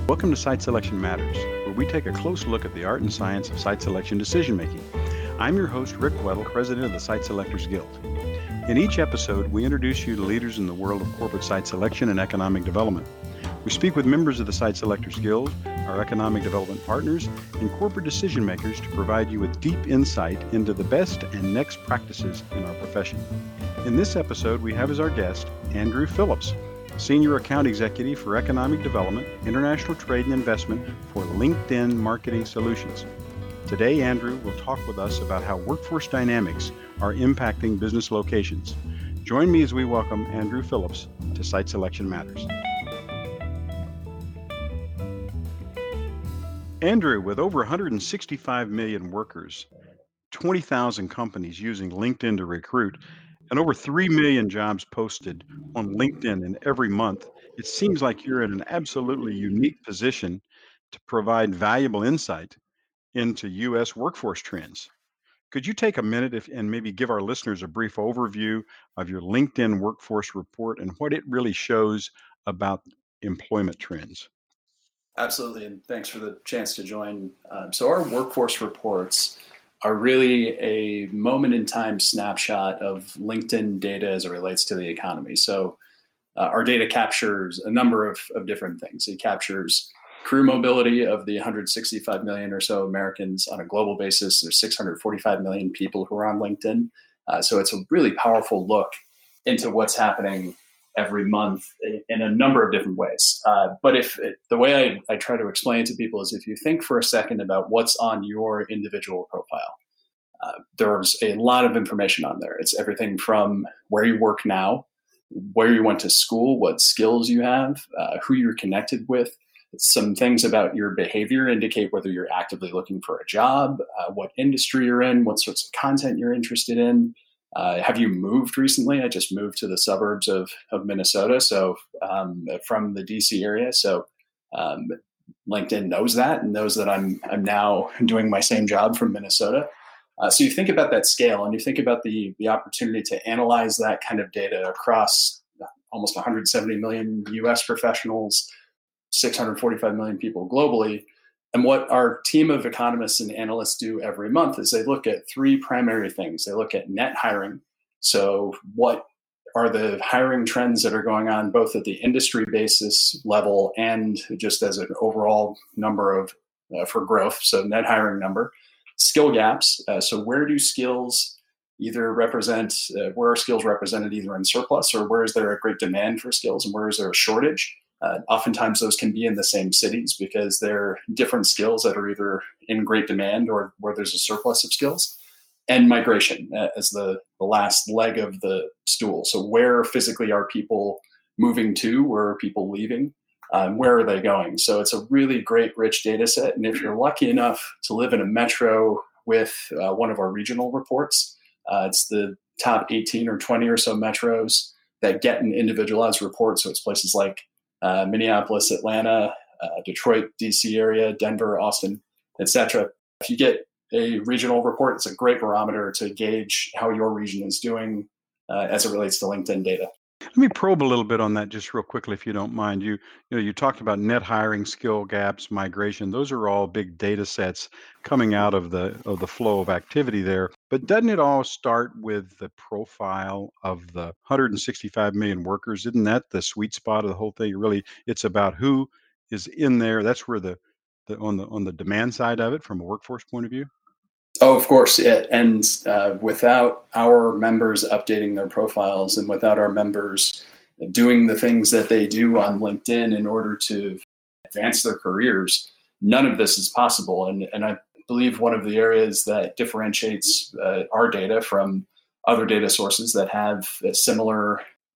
Welcome to Site Selection Matters, where we take a close look at the art and science of site selection decision making. I'm your host, Rick Weddle, president of the Site Selectors Guild. In each episode, we introduce you to leaders in the world of corporate site selection and economic development. We speak with members of the Site Selectors Guild, our economic development partners, and corporate decision makers to provide you with deep insight into the best and next practices in our profession. In this episode, we have as our guest Andrew Phillips, Senior Account Executive for Economic Development, International Trade and Investment for LinkedIn Marketing Solutions. Today, Andrew will talk with us about how workforce dynamics are impacting business locations. Join me as we welcome Andrew Phillips to Site Selection Matters. Andrew, with over 165 million workers, 20,000 companies using LinkedIn to recruit, and over 3 million jobs posted on LinkedIn in every month, it seems like you're in an absolutely unique position to provide valuable insight into U.S. workforce trends. Could you take a minute and maybe give our listeners a brief overview of your LinkedIn workforce report and what it really shows about employment trends? Absolutely, and thanks for the chance to join. So our workforce reports are really a moment in time snapshot of LinkedIn data as it relates to the economy. So our data captures a number of different things. It captures crew mobility of the 165 million or so Americans on a global basis. There's 645 million people who are on LinkedIn. So it's a really powerful look into what's happening every month in a number of different ways. But the way I try to explain it to people is if you think for a second about what's on your individual profile, there's a lot of information on there. It's everything from where you work now, where you went to school, what skills you have, who you're connected with. Some things about your behavior indicate whether you're actively looking for a job, what industry you're in, what sorts of content you're interested in. Have you moved recently? I just moved to the suburbs of Minnesota, so from the DC area. So LinkedIn knows that and knows that I'm now doing my same job from Minnesota. So you think about that scale, and you think about the opportunity to analyze that kind of data across almost 170 million U.S. professionals, 645 million people globally. And what our team of economists and analysts do every month is they look at three primary things. They look at net hiring. So what are the hiring trends that are going on both at the industry basis level and just as an overall number of for growth, so net hiring number. Skill gaps. So where do skills either represent, where are skills represented either in surplus, or where is there a great demand for skills and where is there a shortage? Oftentimes those can be in the same cities because they're different skills that are either in great demand or where there's a surplus of skills. And migration as the last leg of the stool. So where physically are people moving to? Where are people leaving? Where are they going? So it's a really great, rich data set. And if you're lucky enough to live in a metro with one of our regional reports, it's the top 18 or 20 or so metros that get an individualized report. So it's places like Minneapolis, Atlanta, Detroit, DC area, Denver, Austin, etc. If you get a regional report, it's a great barometer to gauge how your region is doing as it relates to LinkedIn data. Let me probe a little bit on that just real quickly, if you don't mind. You talked about net hiring, skill gaps, migration. Those are all big data sets coming out of the flow of activity there. But doesn't it all start with the profile of the 165 million workers? Isn't that the sweet spot of the whole thing? Really, it's about who is in there. That's where on the demand side of it, from a workforce point of view. Oh, of course. Yeah. And without our members updating their profiles and without our members doing the things that they do on LinkedIn in order to advance their careers, none of this is possible. And I believe one of the areas that differentiates our data from other data sources that have similar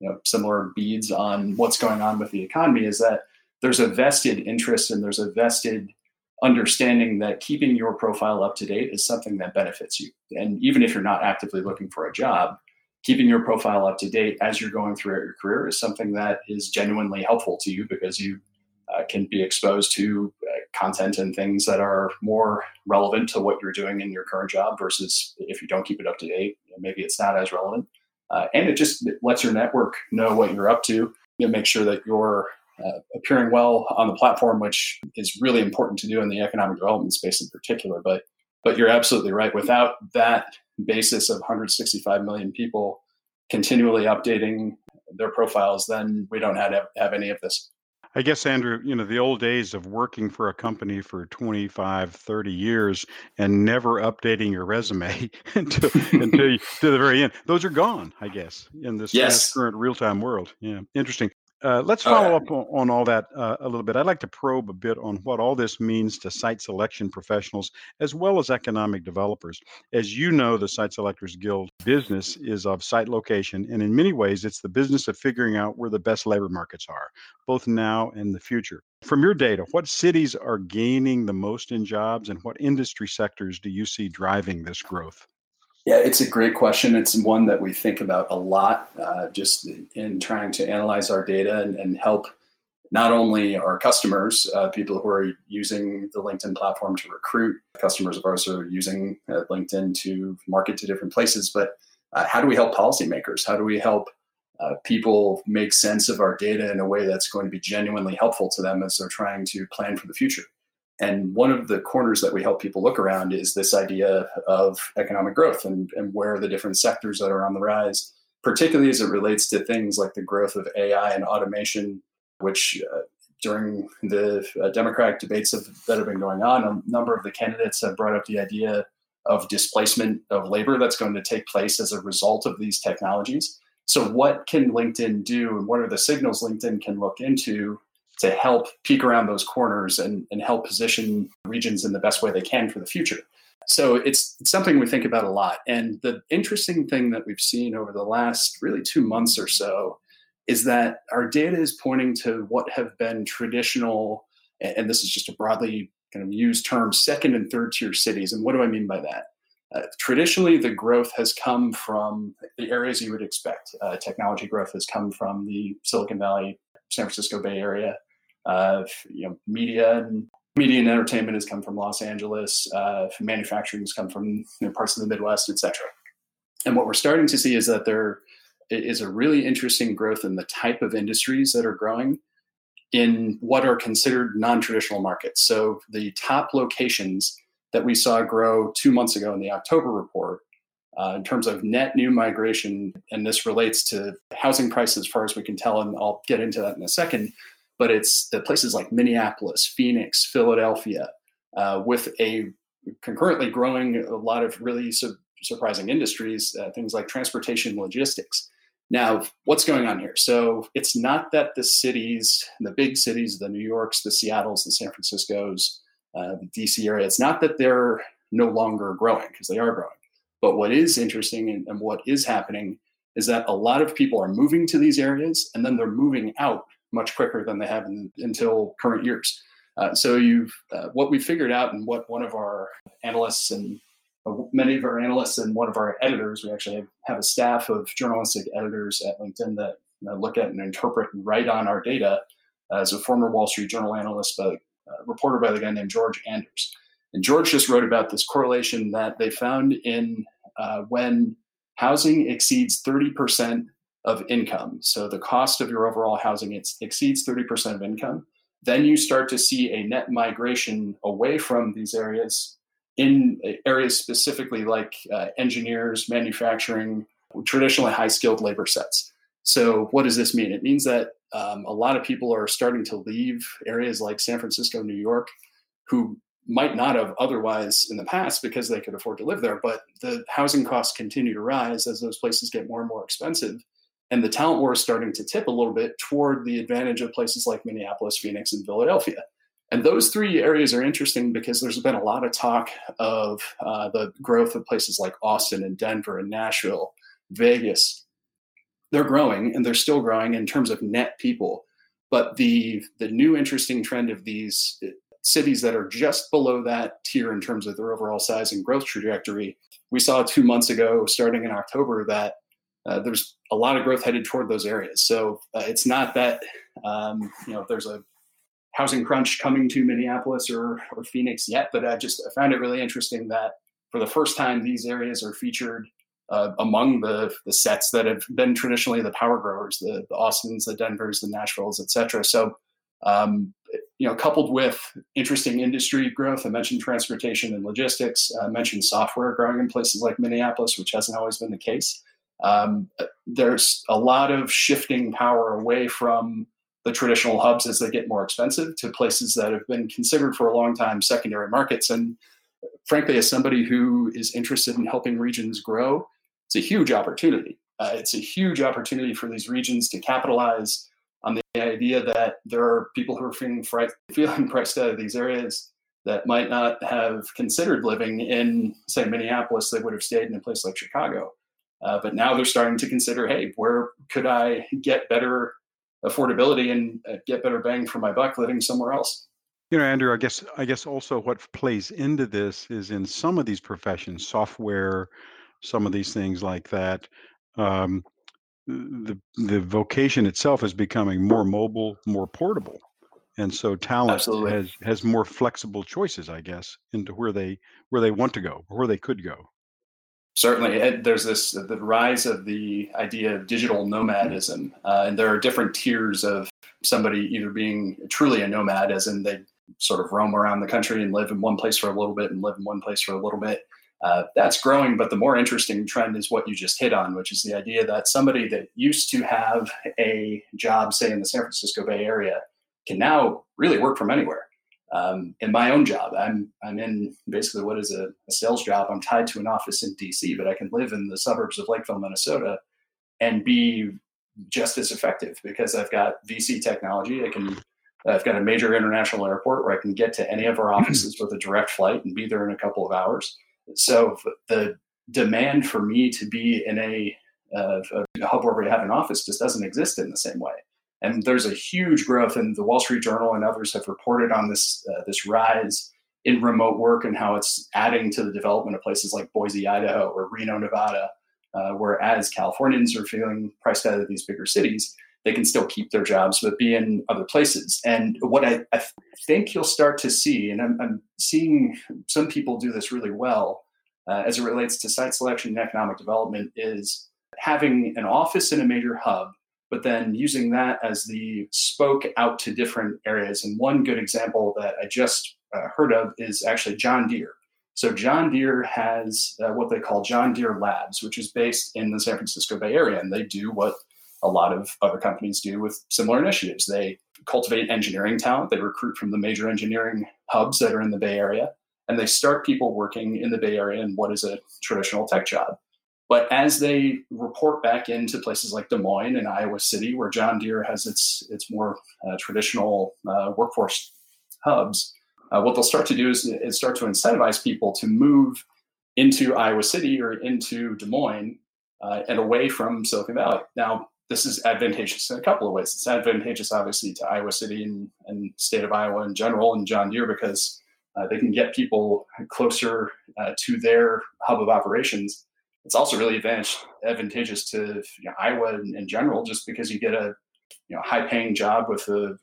beads on what's going on with the economy is that there's a vested interest and there's a vested understanding that keeping your profile up to date is something that benefits you. And even if you're not actively looking for a job, keeping your profile up to date as you're going throughout your career is something that is genuinely helpful to you because you can be exposed to content and things that are more relevant to what you're doing in your current job versus if you don't keep it up to date, maybe it's not as relevant. And it lets your network know what you're up to. You make sure that you're appearing well on the platform, which is really important to do in the economic development space in particular. But you're absolutely right. Without that basis of 165 million people continually updating their profiles, then we don't have any of this. I guess, Andrew, the old days of working for a company for 25, 30 years and never updating your resume until to the very end, those are gone, I guess, in this Yes. current real-time world. Yeah, interesting. Let's follow up on all that a little bit. I'd like to probe a bit on what all this means to site selection professionals as well as economic developers. As you know, the Site Selectors Guild business is of site location, and in many ways, it's the business of figuring out where the best labor markets are, both now and the future. From your data, what cities are gaining the most in jobs, and what industry sectors do you see driving this growth? Yeah, it's a great question. It's one that we think about a lot, just in trying to analyze our data and help not only our customers, people who are using the LinkedIn platform to recruit, customers of ours who are using LinkedIn to market to different places, but how do we help policymakers? How do we help people make sense of our data in a way that's going to be genuinely helpful to them as they're trying to plan for the future? And one of the corners that we help people look around is this idea of economic growth and where the different sectors that are on the rise, particularly as it relates to things like the growth of AI and automation, which during the Democratic debates that have been going on, a number of the candidates have brought up the idea of displacement of labor that's going to take place as a result of these technologies. So what can LinkedIn do, and what are the signals LinkedIn can look into to help peek around those corners and help position regions in the best way they can for the future? So it's something we think about a lot. And the interesting thing that we've seen over the last really 2 months or so is that our data is pointing to what have been traditional, and this is just a broadly kind of used term, second and third tier cities. And what do I mean by that? Traditionally, the growth has come from the areas you would expect. Technology growth has come from the Silicon Valley, San Francisco Bay Area. Media and entertainment has come from Los Angeles. Manufacturing has come from parts of the Midwest, et cetera. And what we're starting to see is that there is a really interesting growth in the type of industries that are growing in what are considered non-traditional markets. So the top locations that we saw grow 2 months ago in the October report, in terms of net new migration, and this relates to housing prices as far as we can tell, and I'll get into that in a second, but it's the places like Minneapolis, Phoenix, Philadelphia, with a concurrently growing a lot of really surprising industries, things like transportation, logistics. Now, what's going on here? So it's not that the cities, the big cities, the New Yorks, the Seattles, the San Franciscos, the DC area, it's not that they're no longer growing, because they are growing. But what is interesting and what is happening is that a lot of people are moving to these areas, and then they're moving out much quicker than they have until current years. So what we figured out, and what one of our analysts and many of our analysts and one of our editors, we actually have a staff of journalistic editors at LinkedIn that look at and interpret and write on our data, as a former Wall Street Journal analyst, reporter by the guy named George Anders. And George just wrote about this correlation that they found in when housing exceeds 30% of income. So the cost of your overall housing exceeds 30% of income. Then you start to see a net migration away from these areas in areas specifically like engineers, manufacturing, traditionally high-skilled labor sets. So what does this mean? It means that a lot of people are starting to leave areas like San Francisco, New York, who might not have otherwise in the past because they could afford to live there, but the housing costs continue to rise as those places get more and more expensive. And the talent war is starting to tip a little bit toward the advantage of places like Minneapolis, Phoenix, and Philadelphia. And those three areas are interesting because there's been a lot of talk of the growth of places like Austin and Denver and Nashville, Vegas. They're growing, and they're still growing in terms of net people. But the new interesting trend of these cities that are just below that tier in terms of their overall size and growth trajectory, we saw 2 months ago, starting in October, that there's a lot of growth headed toward those areas. So it's not that there's a housing crunch coming to Minneapolis or Phoenix yet, but I found it really interesting that for the first time, these areas are featured among the sets that have been traditionally the power growers, the Austins, the Denvers, the Nashvilles, et cetera. So, coupled with interesting industry growth, I mentioned transportation and logistics, I mentioned software growing in places like Minneapolis, which hasn't always been the case. There's a lot of shifting power away from the traditional hubs as they get more expensive to places that have been considered for a long time secondary markets. And frankly, as somebody who is interested in helping regions grow, it's a huge opportunity. It's a huge opportunity for these regions to capitalize on the idea that there are people who are feeling priced out of these areas that might not have considered living in, say, Minneapolis. They would have stayed in a place like Chicago. But now they're starting to consider, hey, where could I get better affordability and get better bang for my buck living somewhere else? Andrew, I guess also what plays into this is in some of these professions, software, some of these things like that. The vocation itself is becoming more mobile, more portable, and so talent Absolutely. has more flexible choices, I guess, into where they want to go, or where they could go. Certainly, there's the rise of the idea of digital nomadism, and there are different tiers of somebody either being truly a nomad, as in they sort of roam around the country and live in one place for a little bit and live in one place for a little bit. That's growing, but the more interesting trend is what you just hit on, which is the idea that somebody that used to have a job, say in the San Francisco Bay Area, can now really work from anywhere. In my own job, I'm in basically what is a sales job. I'm tied to an office in DC, but I can live in the suburbs of Lakeville, Minnesota, and be just as effective because I've got VC technology. I've got a major international airport where I can get to any of our offices with a direct flight and be there in a couple of hours. So the demand for me to be in a hub where we have an office just doesn't exist in the same way. And there's a huge growth, and the Wall Street Journal and others have reported on this rise in remote work and how it's adding to the development of places like Boise, Idaho, or Reno, Nevada, whereas Californians are feeling priced out of these bigger cities. They can still keep their jobs, but be in other places. And what I think you'll start to see, and I'm seeing some people do this really well as it relates to site selection and economic development, is having an office in a major hub, but then using that as the spoke out to different areas. And one good example that I just heard of is actually John Deere. So John Deere has what they call John Deere Labs, which is based in the San Francisco Bay Area. And they do what a lot of other companies do with similar initiatives. They cultivate engineering talent. They recruit from the major engineering hubs that are in the Bay Area. And they start people working in the Bay Area in what is a traditional tech job. But as they report back into places like Des Moines and Iowa City, where John Deere has its more traditional workforce hubs, what they'll start to do is start to incentivize people to move into Iowa City or into Des Moines and away from Silicon Valley. Now, this is advantageous in a couple of ways. It's advantageous, obviously, to Iowa City and state of Iowa in general and John Deere because they can get people closer to their hub of operations. It's also really advantageous to Iowa in general, just because you get a high-paying job with a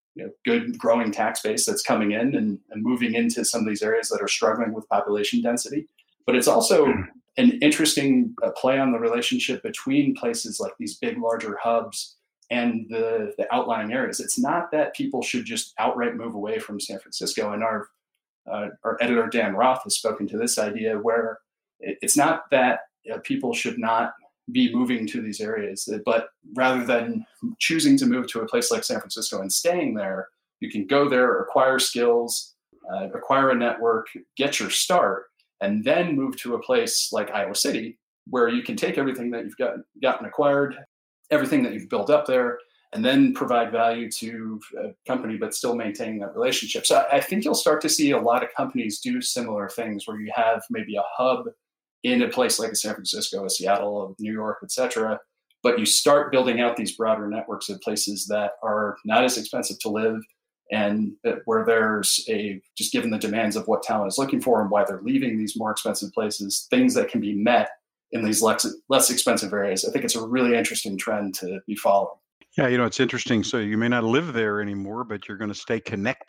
good growing tax base that's coming in and moving into some of these areas that are struggling with population density. But it's also an interesting play on the relationship between places like these big, larger hubs and the outlying areas. It's not that people should just outright move away from San Francisco. And our editor, Dan Roth, has spoken to this idea where it's not that people should not be moving to these areas, but rather than choosing to move to a place like San Francisco and staying there, you can go there, acquire skills, acquire a network, get your start, and then move to a place like Iowa City, where you can take everything that you've gotten acquired, everything that you've built up there, and then provide value to a company, but still maintaining that relationship. So I think you'll start to see a lot of companies do similar things where you have maybe a hub in a place like San Francisco, a Seattle, New York, et cetera, but you start building out these broader networks of places that are not as expensive to live and where there's just given the demands of what talent is looking for and why they're leaving these more expensive places, things that can be met in these less expensive areas. I think it's a really interesting trend to be following. Yeah, it's interesting. So you may not live there anymore, but you're going to stay connected.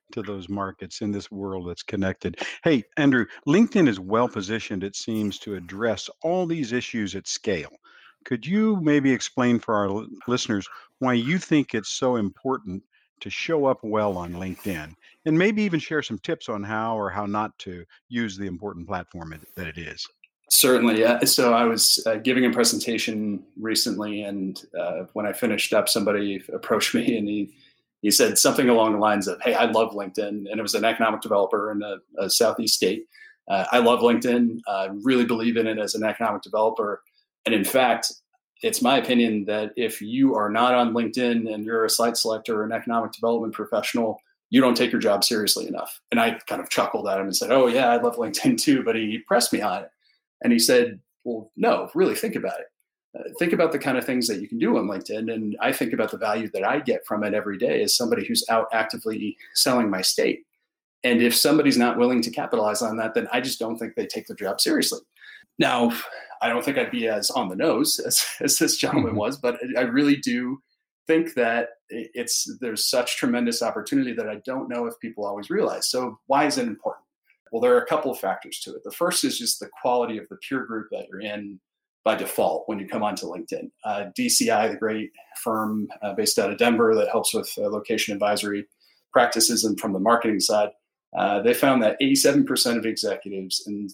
to those markets in this world that's connected. Hey, Andrew, LinkedIn is well positioned, it seems, to address all these issues at scale. Could you maybe explain for our listeners why you think it's so important to show up well on LinkedIn, and maybe even share some tips on how or how not to use the important platform that it is? Certainly. So I was giving a presentation recently, and when I finished up, somebody approached me and he said something along the lines of, "Hey, I love LinkedIn," and it was an economic developer in a southeast state. I love LinkedIn. I really believe in it as an economic developer, and in fact, it's my opinion that if you are not on LinkedIn and you're a site selector or an economic development professional, you don't take your job seriously enough. And I kind of chuckled at him and said, "Oh yeah, I love LinkedIn too," but he pressed me on it. And he said, "Well, no, really think about it. Think about the kind of things that you can do on LinkedIn." And I think about the value that I get from it every day as somebody who's out actively selling my state. And if somebody's not willing to capitalize on that, then I just don't think they take their job seriously. Now, I don't think I'd be as on the nose as this gentleman was, but I really do think that there's such tremendous opportunity that I don't know if people always realize. So why is it important? Well, there are a couple of factors to it. The first is just the quality of the peer group that you're in by default when you come onto LinkedIn. DCI, the great firm based out of Denver that helps with location advisory practices and from the marketing side, they found that 87% of executives and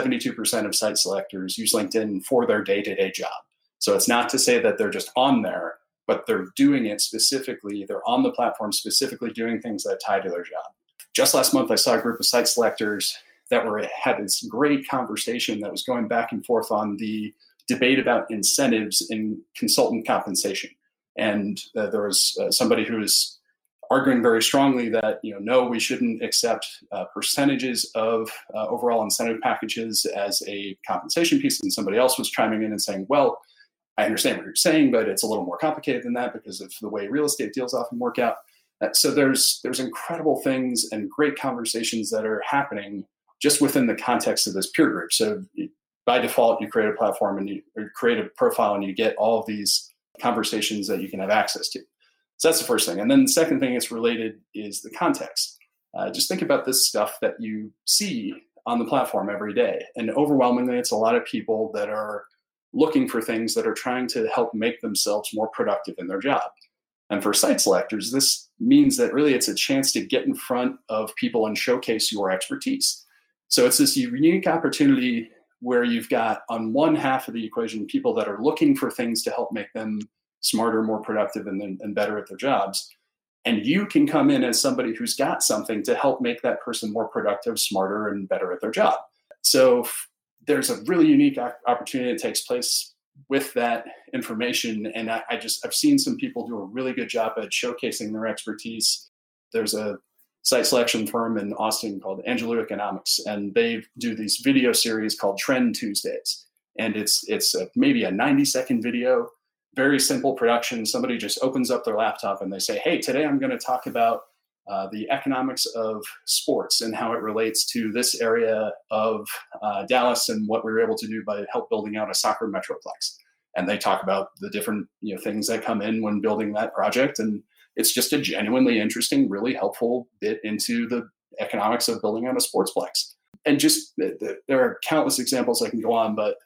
72% of site selectors use LinkedIn for their day-to-day job. So it's not to say that they're just on there, but they're doing it specifically. They're on the platform specifically doing things that tie to their job. Just last month, I saw a group of site selectors that had this great conversation that was going back and forth on the debate about incentives in consultant compensation. And there was somebody who was arguing very strongly that, no, we shouldn't accept percentages of overall incentive packages as a compensation piece. And somebody else was chiming in and saying, well, I understand what you're saying, but it's a little more complicated than that because of the way real estate deals often work out. So there's incredible things and great conversations that are happening just within the context of this peer group. So by default, you create a platform and you create a profile and you get all of these conversations that you can have access to. So that's the first thing. And then the second thing that's related is the context. Just think about this stuff that you see on the platform every day. And overwhelmingly, it's a lot of people that are looking for things that are trying to help make themselves more productive in their job. And for site selectors, this means that really it's a chance to get in front of people and showcase your expertise. So it's this unique opportunity where you've got on one half of the equation people that are looking for things to help make them smarter, more productive, and better at their jobs. And you can come in as somebody who's got something to help make that person more productive, smarter, and better at their job. So there's a really unique opportunity that takes place with that information. And I've seen some people do a really good job at showcasing their expertise. There's a site selection firm in Austin called Angelou Economics, and they do these video series called Trend Tuesdays. And it's maybe a 90-second video, very simple production. Somebody just opens up their laptop and they say, hey, today I'm going to talk about the economics of sports and how it relates to this area of Dallas and what we were able to do by help building out a soccer metroplex. And they talk about the different things that come in when building that project. And it's just a genuinely interesting, really helpful bit into the economics of building out a sportsplex. And just there are countless examples I can go on, but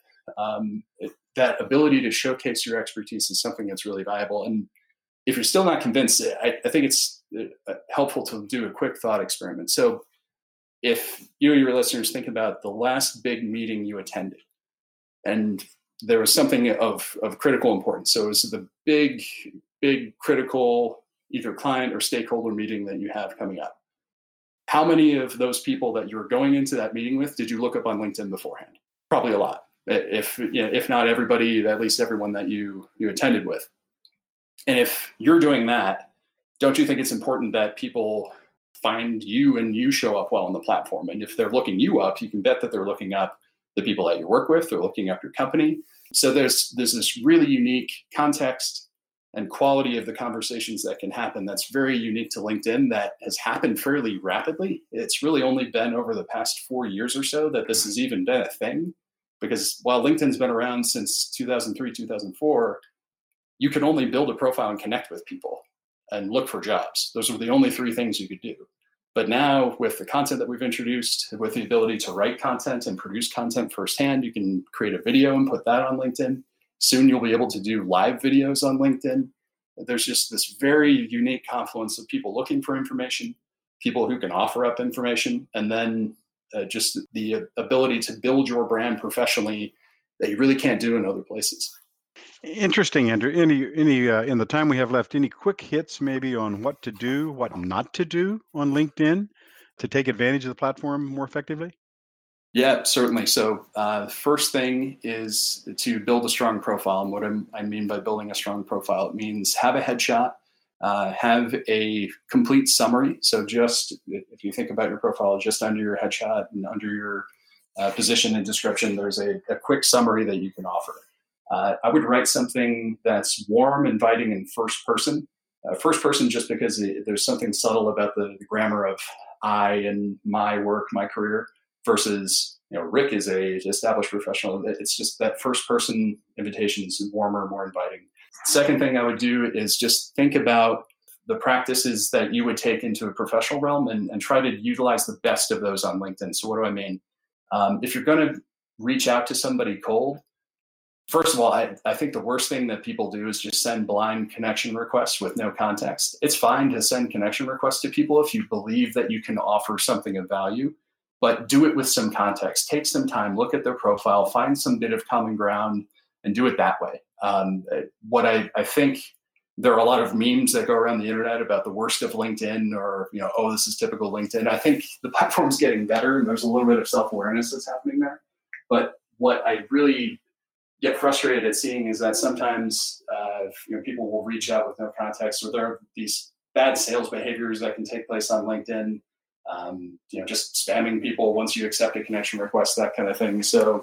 that ability to showcase your expertise is something that's really valuable. And if you're still not convinced, I think it's helpful to do a quick thought experiment. So if you and your listeners think about the last big meeting you attended, and there was something of critical importance. So it was the big critical either client or stakeholder meeting that you have coming up. How many of those people that you were going into that meeting with did you look up on LinkedIn beforehand? Probably a lot. If not everybody, at least everyone that you attended with. And if you're doing that, don't you think it's important that people find you and you show up well on the platform? And if they're looking you up, you can bet that they're looking up the people that you work with, they're looking up your company. So there's this really unique context and quality of the conversations that can happen that's very unique to LinkedIn that has happened fairly rapidly. It's really only been over the past 4 years or so that this has even been a thing. Because while LinkedIn's been around since 2003, 2004, you could only build a profile and connect with people and look for jobs. Those were the only three things you could do. But now with the content that we've introduced, with the ability to write content and produce content firsthand, you can create a video and put that on LinkedIn. Soon you'll be able to do live videos on LinkedIn. There's just this very unique confluence of people looking for information, people who can offer up information, and then just the ability to build your brand professionally that you really can't do in other places. Interesting, Andrew. Any in the time we have left, any quick hits maybe on what to do, what not to do on LinkedIn to take advantage of the platform more effectively? Yeah, certainly. So the first thing is to build a strong profile. And what I mean by building a strong profile, it means have a headshot, have a complete summary. So just if you think about your profile, just under your headshot and under your position and description, there's a quick summary that you can offer. I would write something that's warm, inviting, in first person. First person just because there's something subtle about the grammar of I and my work, my career, versus Rick is a established professional. It's just that first person invitation is warmer, more inviting. Second thing I would do is just think about the practices that you would take into a professional realm and try to utilize the best of those on LinkedIn. So what do I mean? If you're going to reach out to somebody cold, first of all, I think the worst thing that people do is just send blind connection requests with no context. It's fine to send connection requests to people if you believe that you can offer something of value, but do it with some context. Take some time, look at their profile, find some bit of common ground, and do it that way. What I think, there are a lot of memes that go around the internet about the worst of LinkedIn, or oh, this is typical LinkedIn. I think the platform's getting better, and there's a little bit of self-awareness that's happening there. But what I really get frustrated at seeing is that sometimes people will reach out with no context, or there are these bad sales behaviors that can take place on LinkedIn. Just spamming people once you accept a connection request, that kind of thing. So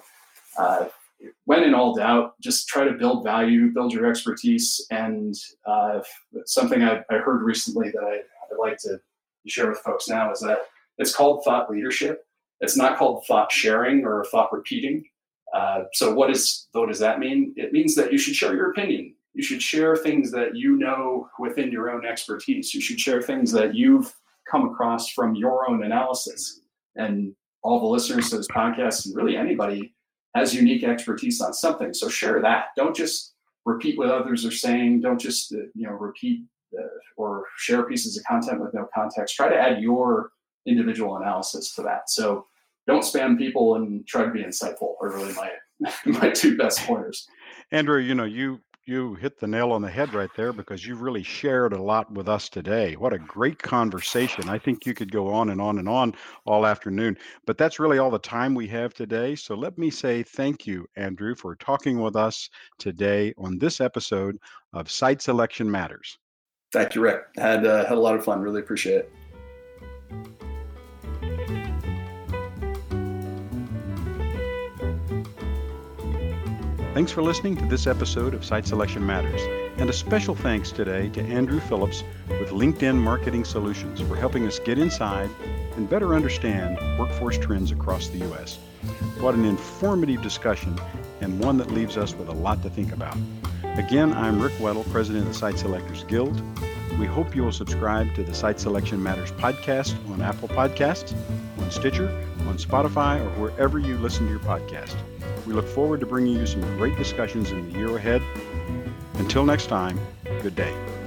when in all doubt, just try to build value, build your expertise. And something I heard recently that I'd like to share with folks now is that it's called thought leadership. It's not called thought sharing or thought repeating. So what does that mean? It means that you should share your opinion. You should share things that you know within your own expertise. You should share things that you've come across from your own analysis. And all the listeners to this podcast, and really anybody, has unique expertise on something. So share that. Don't just repeat what others are saying. Don't just repeat or share pieces of content with no context. Try to add your individual analysis to that. So don't spam people and try to be insightful are really my two best pointers. Andrew, you hit the nail on the head right there, because you've really shared a lot with us today. What a great conversation. I think you could go on and on and on all afternoon, but that's really all the time we have today. So let me say thank you, Andrew, for talking with us today on this episode of Site Selection Matters. Thank you, Rick. Had a lot of fun. Really appreciate it. Thanks for listening to this episode of Site Selection Matters, and a special thanks today to Andrew Phillips with LinkedIn Marketing Solutions for helping us get inside and better understand workforce trends across the U.S. What an informative discussion, and one that leaves us with a lot to think about. Again, I'm Rick Weddle, President of the Site Selectors Guild. We hope you will subscribe to the Site Selection Matters podcast on Apple Podcasts, on Stitcher, on Spotify, or wherever you listen to your podcast. We look forward to bringing you some great discussions in the year ahead. Until next time, good day.